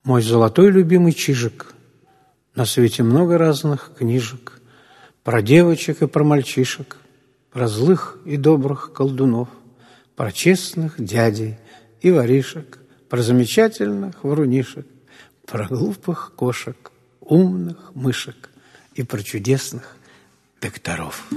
Мой золотой любимый Чижик. На свете много разных книжек про девочек и про мальчишек, про злых и добрых колдунов, про честных дядей и воришек, про замечательных врунишек, про глупых кошек, умных мышек и про чудесных докторов.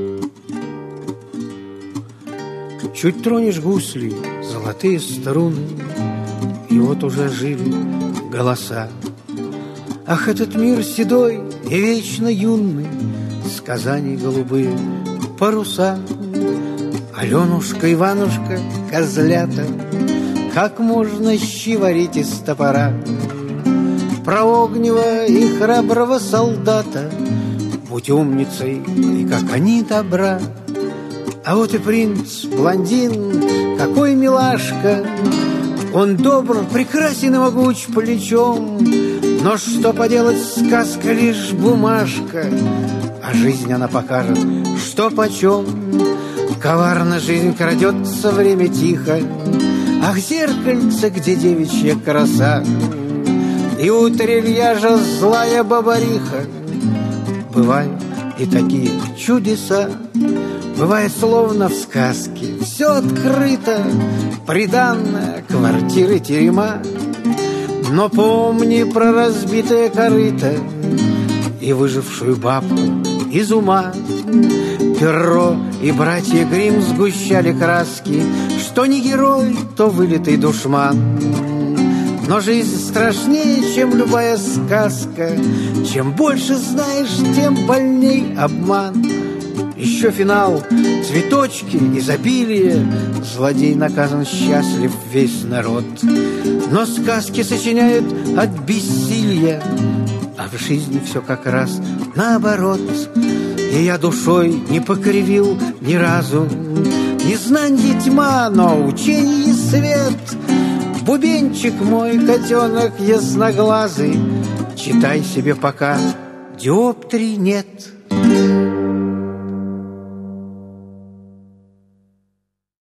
Чуть тронешь гусли, золотые струны, и вот уже жили голоса. Ах, этот мир седой и вечно юный, сказаний голубые паруса. Аленушка, Иванушка, козлята, как можно щи варить из топора. Про огнева и храброго солдата будь умницей, и как они добра. А вот и принц, блондин, какой милашка. Он добр, прекрасен и могуч плечом, но что поделать, сказка лишь бумажка, а жизнь она покажет, что почем. Коварно жизнь крадется, время тихо, ах, зеркальце, где девичья краса, и у трильяжа злая бабариха. Бывают и такие чудеса, бывает словно в сказке, все открыто, приданное, квартиры, терема. Но помни про разбитое корыто и выжившую бабку из ума. Перро и братья Гримм сгущали краски, что не герой, то вылитый душман. Но жизнь страшнее, чем любая сказка. Чем больше знаешь, тем больней обман. Еще финал, цветочки, изобилие. Злодей наказан, счастлив весь народ. Но сказки сочиняют от бессилия, а в жизни все как раз наоборот. И я душой не покривил ни разу. Незнанье тьма, но учение свет. Бубенчик мой, котенок ясноглазый, читай себе, пока диоптрий нет.